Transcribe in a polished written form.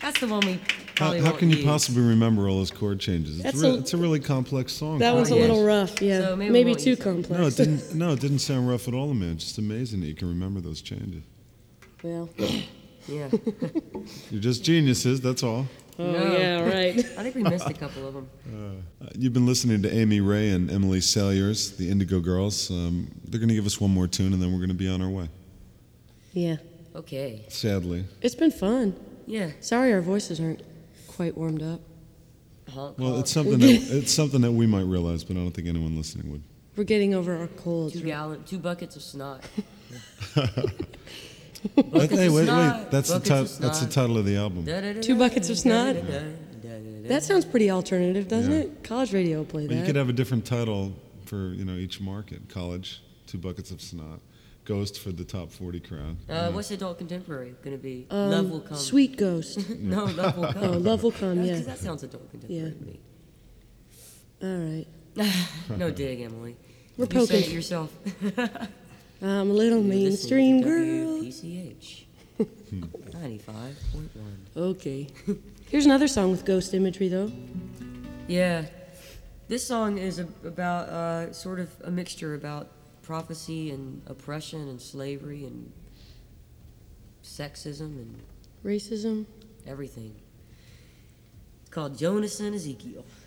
That's the one we probably How won't can you use. possibly remember all those chord changes? It's a really complex song. That one's a yes. little rough, yeah. So maybe we maybe won't too use it. complex. No, it didn't sound rough at all, man. It's just amazing that you can remember those changes. Well, Yeah. You're just geniuses, that's all. oh No. yeah, right. I think we missed a couple of them. You've been listening to Amy Ray and Emily Salyers, the Indigo Girls. They're going to give us one more tune, and then we're going to be on our way. Yeah, Okay. Sadly. it's been fun. Yeah. Sorry our voices aren't quite warmed up. Honk, Well, honk. it's something that we might realize, but I don't think anyone listening would. We're getting over our colds. Two buckets of snot. Hey, wait. snot, That's buckets of that's the snot. title of the album. 2 buckets of snot? That sounds pretty alternative, doesn't Yeah. it? College radio will play But you that. could have a different title for each market. College, 2 buckets of snot. Ghost for the top 40 crowd. What's adult contemporary going to be? Love will come. Sweet Ghost. No, love will come. Oh, Love Will Come, yeah. Because that sounds adult contemporary Yeah. All right. to me. No dig, Emily. We're You said it poking. yourself. I'm a little You're mainstream listening to girl. WPCH 95.1. Okay. Here's another song with ghost imagery, though. Yeah, this song is about sort of a mixture about prophecy and oppression and slavery and sexism and Racism. everything. It's called Jonas and Ezekiel.